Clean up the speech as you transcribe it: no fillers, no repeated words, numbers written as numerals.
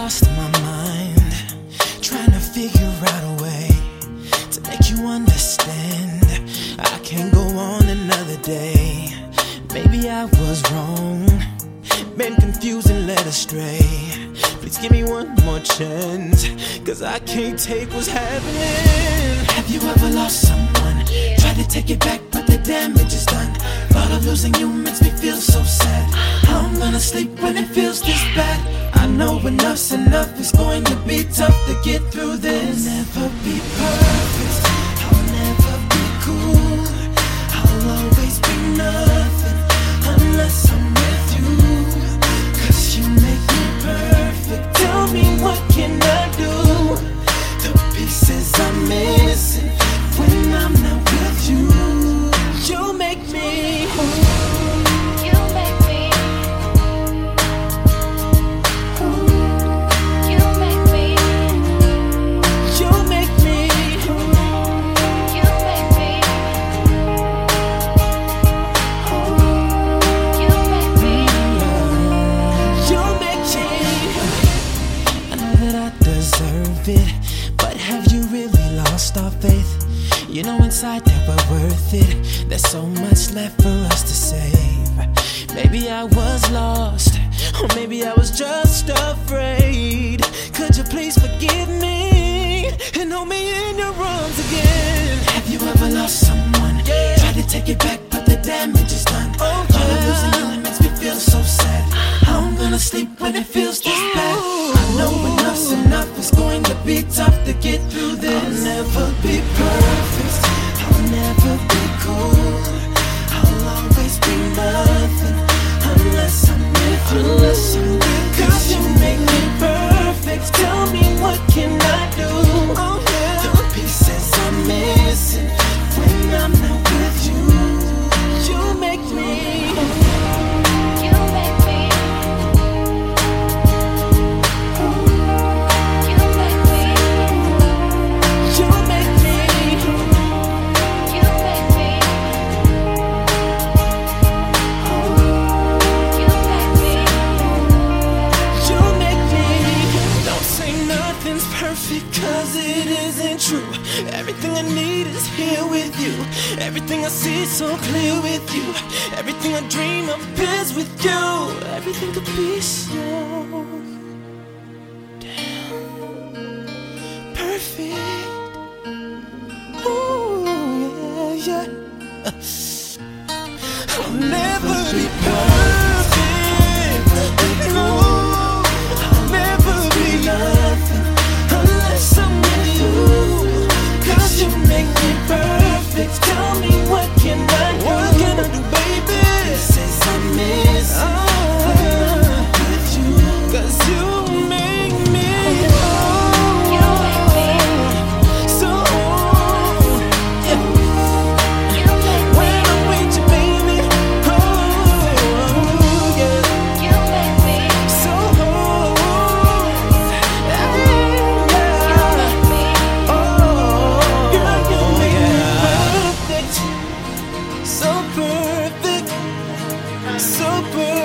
lost my mind, trying to figure out a way to make you understand. I can't go on another day. Maybe I was wrong, been confused and led astray. Please give me one more chance, cause I can't take what's happening. Have you ever lost someone? Tried to take it back, but the damage is done. Thought of losing you makes me feel so sad. How I'm gonna sleep when it feels this bad? I know enough's enough, it's going to be tough to get through this. I'll never be perfect, I'll never be cool, I'll always be nothing unless I'm with you, cause you make me perfect. Tell me what can I do? The pieces I'm missing when I'm not with you. You make me You make me You make me You make me You make me You make me You make me. I know that I deserve it, but have you really lost our faith? You know inside that we're worth it. There's so much left for us to save. Maybe I was lost, or maybe I was just afraid. Could you please forgive me and hold me in your arms again? Have you ever lost someone? Tried to take it back, but the damage is done. Thought of losing you, it makes me feel so sad. How I'm gonna sleep when it feels this bad? I know enough's enough, it's going to be tough to get through this. I'll never be perfect, I'll never be cool, I'll always be nothing unless I'm with you, unless I'm with you. Cause you make me perfect. Tell me what can I do? The pieces I'm missing when I'm not with you. You make me You make me You make me You make me You make me You make me You make me. Don't say nothing's perfect, cause it isn't true. Everything I need is here with you. Everything I see so clear with you. Everything I dream of is with you. Everything could be so damn perfect. Ooh, yeah, yeah. I'll never be perfect. No, I'll never be nothing unless I'm with you. Cause you make me perfect. Tell me what can I do? What can I do, baby? Says I miss with you. Cause you make me You make me so yeah. You make me When I'm with you, baby, oh yeah. You make me So You make me oh, girl, you make me perfect, so perfect, so perfect.